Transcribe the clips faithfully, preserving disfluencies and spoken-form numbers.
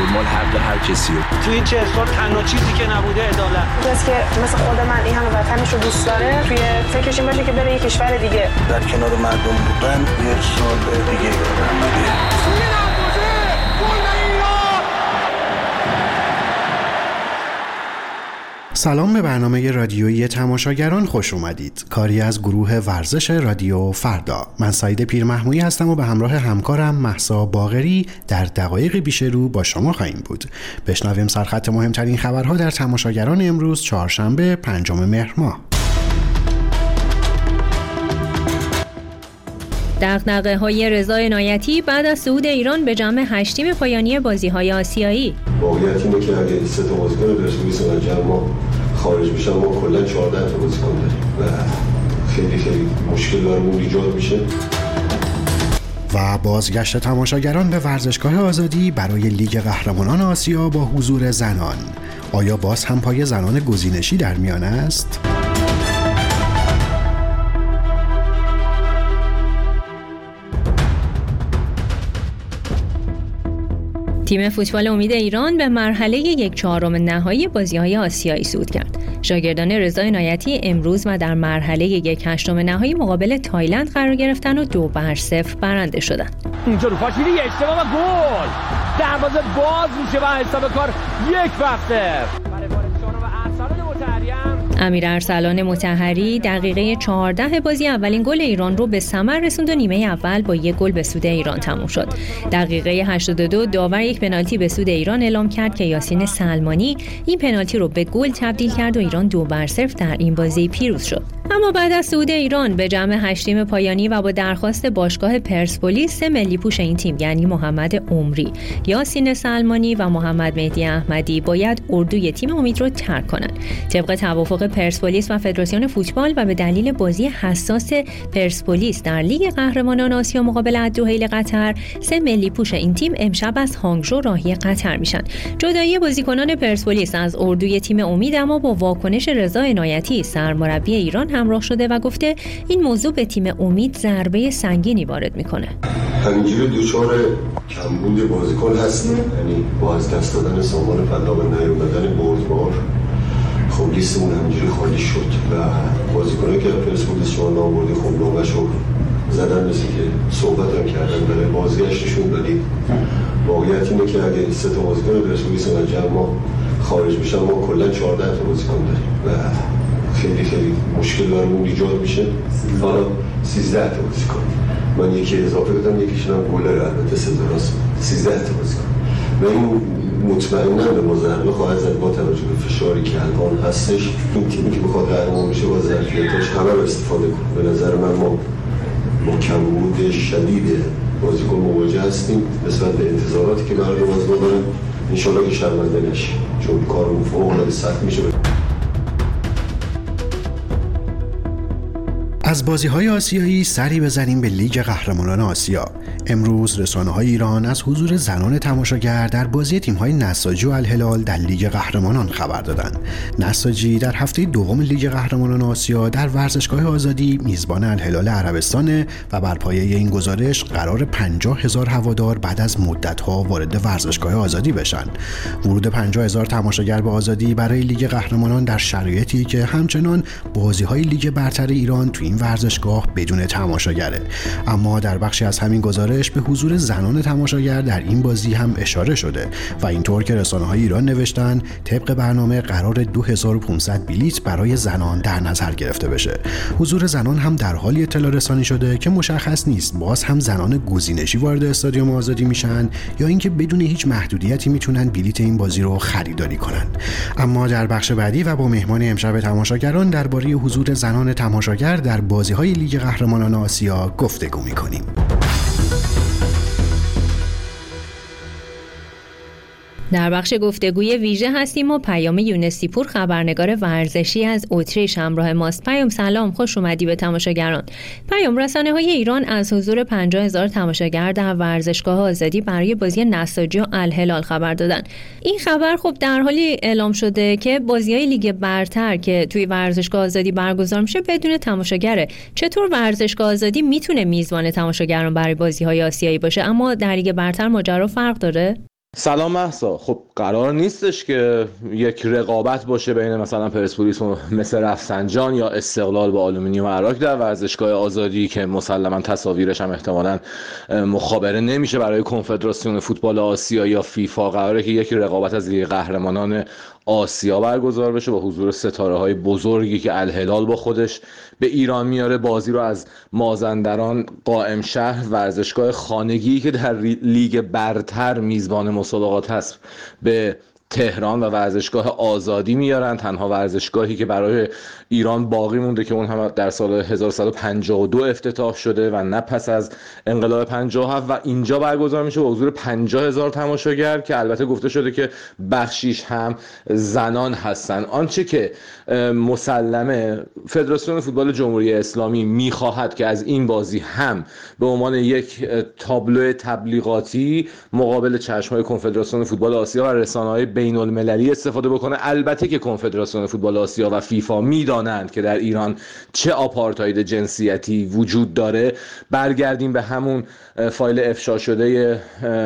مال حق هر کسی. تو این چه سال تنها چیزی که نبوده عدالت. کسی که مثل خود من این همه وطنش رو دوست داره توی فکرش این باشه که بره یه کشور دیگه در کنار مردم بودن یک سال دیگه دارم. سلام به برنامه رادیویی تماشاگران خوش اومدید. کاری از گروه ورزش رادیو فردا. من سعید پیرمحمودی هستم و به همراه همکارم مهسا باقری در دقایق پیش رو با شما خواهیم بود. بشنویم سرخط مهمترین خبرها در تماشاگران امروز چهارشنبه پنجم مهر ماه. دغدغه‌های رضا عنایتی بعد از صعود ایران به جمع هشتم پایانی بازی‌های آسیایی. واقعیت اینه که اگه سه تا بازیکن پرسپولیس و جمع ما خارج بشن ما کلا چهارده تا بازیکن داریم و خیلی خیلی مشکل برامون ایجاد میشه. و بازگشت تماشاگران به ورزشگاه آزادی برای لیگ قهرمانان آسیا با حضور زنان. آیا باز هم پای زنان گزینشی در میان است؟ تیم فوتبال امید ایران به مرحله یک چهارم نهایی بازی‌های آسیایی صعود کرد. شاگردان رضا عنایتی امروز و در مرحله یک هشتم نهایی مقابل تایلند قرار گرفتن و دو بر صفر برنده شدند. اینجا رو پاش میره یه اشتباه و گل. دروازه باز میشه و حساب کار یک بر صفر. امیر ارسلان مطهری دقیقه چهارده بازی اولین گل ایران رو به ثمر رسوند و نیمه اول با یک گل به سود ایران تموم شد. دقیقه هشتاد و دو داور یک پنالتی به سود ایران اعلام کرد که یاسین سلمانی این پنالتی رو به گل تبدیل کرد و ایران دو بر صفر در این بازی پیروز شد. اما بعد از صعود ایران به جمع هشتم پایانی و با درخواست باشگاه پرسپولیس سه ملی پوش این تیم یعنی محمد عمری، یاسین سلمانی و محمد مهدی احمدی باید اردوی تیم امید رو ترک کنند. طبق توافق پرسپولیس و فدراسیون فوتبال و به دلیل بازی حساس پرسپولیس در لیگ قهرمانان آسیا مقابل الدحیل قطر، سه ملی پوش این تیم امشب از هانگژو راهی قطر میشن. جدایی بازیکنان پرسپولیس از اردوی تیم امید اما با واکنش رضا عنایتی سرمربی ایران همراه شده و گفته این موضوع به تیم امید ضربه سنگینی وارد میکنه. همینجوری دوچار کمبود بازیکن هستیم، یعنی با از دست دادن سامان فدا و نیومدن بردبار خب لیستمون همینجوری خالی شد و بازیکنایی که پرسپولیس شما ناموردی خب نامشو زدن مثل که صحبت هم کردن برای بازگشتشون، ولی واقعیت اینه که اگه سه تا بازیکن پرسپولیس و جمع ما خارج بشن ما کلا چهارده تا بازیکن داریم و خیلی خیلی مشکل برامون ایجاد میشه. حالا سیزده تا بازیکن، من یکی اضافه بدم یکیشون هم گلر البته سزاراست، سیزده تا بازیکن و این مطمئناً به مضربه خواهد زد با توجه به فشاری که الان هستش. این تیمی که بخواد قهرمان بشه با ظرفیتاش همه رو استفاده کنه. به نظر من ما با کمبود شدید بازیکن مواجه هستیم نسبت به انتظاراتی که مردم از ما دارن. انشالله که شرمنده نشیم چون کارمون فوق‌العاده سخت میشه. از بازی‌های آسیایی سری بزنیم به لیگ قهرمانان آسیا. امروز رسانه‌های ایران از حضور زنان تماشاگر در بازی تیم‌های نساجی و الهلال در لیگ قهرمانان خبر دادند. نساجی در هفته دوم لیگ قهرمانان آسیا در ورزشگاه آزادی میزبان الهلال عربستان و بر پایه این گزارش قرار پنجاه هزار هوادار بعد از مدت‌ها وارد ورزشگاه آزادی بشن. ورود پنجاه هزار تماشاگر به آزادی برای لیگ قهرمانان در شرایطی که همچنان بازی‌های لیگ برتر ایران تو این ورزشگاه بدون تماشاگره. اما در بخشی از همین گزارش به حضور زنان تماشاگر در این بازی هم اشاره شده و اینطور که رسانه‌های ایران نوشتن طبق برنامه قرار دو هزار و پانصد بلیت برای زنان در نظر گرفته بشه. حضور زنان هم در حالی اطلاع رسانی شده که مشخص نیست باز هم زنان گزینشی وارد استادیوم آزادی میشن یا اینکه بدون هیچ محدودیتی میتونن بلیت این بازی رو خریداری کنن. اما در بخش بعدی و با مهمان امشب تماشاگران درباره حضور زنان تماشاگر در بازی‌های لیگ قهرمانان آسیا گفتگو می‌کنیم. در بخش گفتگوی ویژه هستیم و پیام یونسیپور خبرنگار ورزشی از اتریش همراه ماست. پیام سلام، خوش اومدی به تماشاگران. پیام رسانه‌های ایران از حضور پنجاه هزار تماشاگر در ورزشگاه آزادی برای بازی نساجی و الهلال خبر دادن. این خبر خب در حالی اعلام شده که بازی‌های لیگ برتر که توی ورزشگاه آزادی برگزار میشه بدون تماشاگره. چطور ورزشگاه آزادی میتونه میزبان تماشاگران برای بازی‌های آسیایی باشه اما در لیگ برتر ماجرا فرق داره؟ سلام مهسا. خب قرار نیستش که یک رقابت باشه بین مثلا پرسپولیس و مس رفسنجان یا استقلال با آلومینیوم عراق در ورزشگاه آزادی که مسلما تصاویرش هم احتمالاً مخابره نمیشه برای کنفدراسیون فوتبال آسیا یا فیفا. قراره که یک رقابت از لیگ قهرمانان آسیا برگزار بشه با حضور ستاره‌های بزرگی که الهلال با خودش به ایران میاره. بازی رو از مازندران قائم شهر، ورزشگاه خانگی که در لیگ برتر میزبان مسابقات هست، به تهران و ورزشگاه آزادی میارن. تنها ورزشگاهی که برای ایران باقی مونده که اون هم در سال هزار و سیصد و پنجاه و دو افتتاح شده و نه پس از انقلاب پنجاه و هفت، و اینجا برگزار میشه با حضور پنجاه هزار تماشاگر که البته گفته شده که بخشیش هم زنان هستن. آنچه که مسلمه فدراسیون فوتبال جمهوری اسلامی میخواهد که از این بازی هم به عنوان یک تابلو تبلیغاتی مقابل چشم‌های کنفدراسیون فوتبال آسیا و رسانه‌های بین المللی استفاده بکنه. البته که کنفدراسیون فوتبال آسیا و فیفا میدانند که در ایران چه آپارتاید جنسیتی وجود داره. برگردیم به همون فایل افشا شده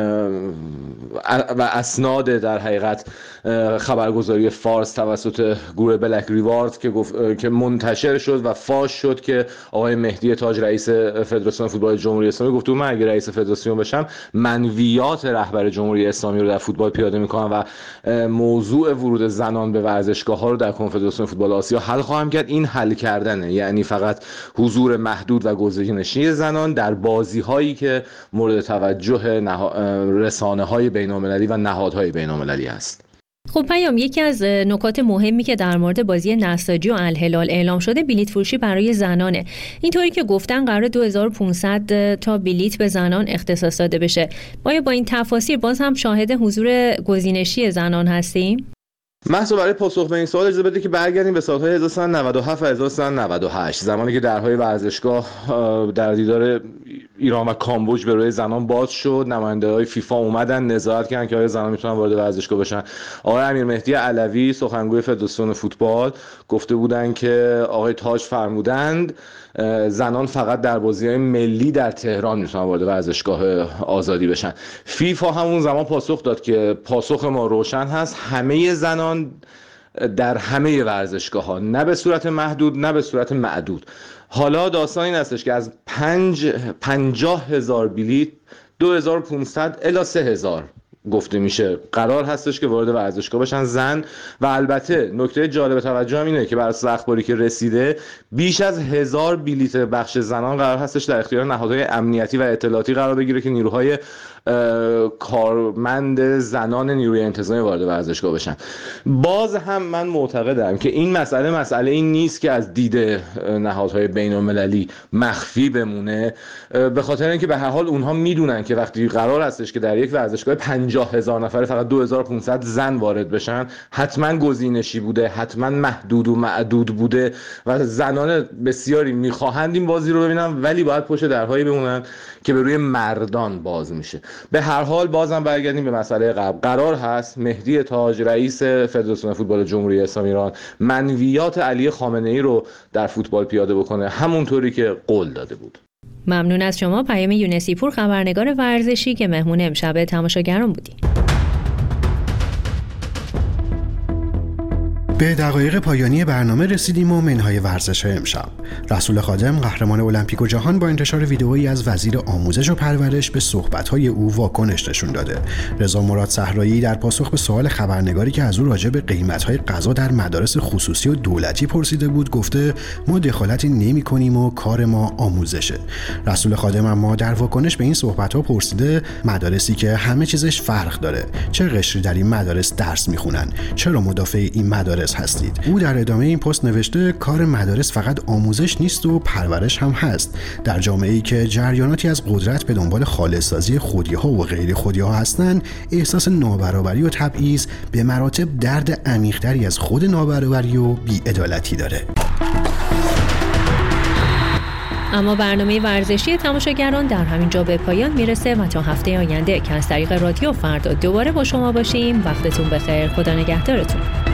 و اسناد در حقیقت خبرگزاری فارس توسط گروه بلک ریوارد که گفت که منتشر شد و فاش شد که آقای مهدی تاج رئیس فدراسیون فوتبال جمهوری اسلامی گفت من اگه رئیس فدراسیون بشم منویات رهبر جمهوری اسلامی رو در فوتبال پیاده میکنم و موضوع ورود زنان به ورزشگاه ها رو در کنفدراسیون فوتبال آسیا حل خواهم کرد. این حل کردنه، یعنی فقط حضور محدود و گزینشی زنان در بازی هایی که مورد توجه رسانه های بین المللی و نهادهای بین المللی است. خب پیام، یکی از نکات مهمی که در مورد بازی نساجی و الهلال اعلام شده بلیت فروشی برای زنانه. اینطوری که گفتن قرار دو هزار و پانصد تا بلیت به زنان اختصاص داده بشه. ما با این تفاصیل باز هم شاهد حضور گزینشی زنان هستیم؟ محض برای پاسخ به این سوال اجازه بده که برگردیم به سال‌های هزار و سیصد و نود و هفت و هزار و سیصد و نود و هشت، زمانی که درهای ورزشگاه در دیدار ایران و کامبوج به روی زنان باز شد. نماینده‌های فیفا اومدن نظارت کردن که آیا زنان میتونن وارد ورزشگاه بشن. آقای امیر مهدی علوی سخنگوی فدراسیون فوتبال گفته بودن که آقای تاج فرمودند زنان فقط در بازی‌های ملی در تهران میتونن وارد ورزشگاه آزادی بشن. فیفا همون زمان پاسخ داد که پاسخ ما روشن هست، همه زنان در همه ورزشگاه‌ها، نه به صورت محدود نه به صورت معدود. حالا داستان این هستش که از پنج پنجاه هزار بلیت دو هزار و پانصد الی سه هزار گفته میشه قرار هستش که وارد ورزشگاه بشن زن. و البته نکته جالب توجه هم اینه که بر اساس اخباری که رسیده بیش از هزار بلیت بخش زنان قرار هستش در اختیار نهادهای امنیتی و اطلاعاتی قرار بگیره که نیروهای کارمند زنان نیروی انتظامی وارد ورزشگاه بشن. باز هم من معتقدم که این مسئله مسئله این نیست که از دید نهادهای بین المللی مخفی بمونه، به خاطر اینکه به هر حال اونها میدونن که وقتی قرار هستش که در یک ورزشگاه پنجاه هزار نفره فقط دو هزار و پانصد زن وارد بشن، حتما گزینشی بوده، حتما محدود و معدود بوده و زنان بسیاری میخواهند این بازی رو ببینن، ولی باید پشت درهایی بمونن که به روی مردان باز میشه. به هر حال بازم برگردیم به مسئله قبل. قرار هست مهدی تاج رئیس فدراسیون فوتبال جمهوری اسلامی ایران منویات علی خامنه‌ای رو در فوتبال پیاده بکنه، همونطوری که قول داده بود. ممنون از شما پیام یونسی پور، خبرنگار ورزشی که مهمون امشب تماشاگران بودی. به دقایق پایانی برنامه رسیدیم و منهای ورزش امشب. رسول خادم قهرمان المپیک و جهان با انتشار ویدئویی از وزیر آموزش و پرورش به صحبت‌های او واکنش نشون داده. رضا مراد صحرایی در پاسخ به سوال خبرنگاری که از او راجع به قیمت‌های غذا در مدارس خصوصی و دولتی پرسیده بود گفته ما دخالتی نمی‌کنیم و کار ما آموزشه. رسول خادم اما در واکنش به این صحبت‌ها پرسیده مدارسی که همه چیزش فرق داره، چه قشری در این مدارس درس می‌خونن، چرا مدافع این مدارس هستید؟ او در ادامه این پست نوشته کار مدارس فقط آموزش نیست و پرورش هم هست. در جامعه‌ای که جریاناتی از قدرت به دنبال خالص‌سازی خودی‌ها و غیر خودی‌ها هستند، احساس نابرابری و تبعیض به مراتب درد عمیق‌تری از خود نابرابری و بی‌عدالتی داره. اما برنامه ورزشی تماشاگران در همین جا به پایان میرسه و تا هفته آینده که از طریق رادیو فردا دوباره با شما باشیم. وقتتون بخیر، خدا نگهدارتون.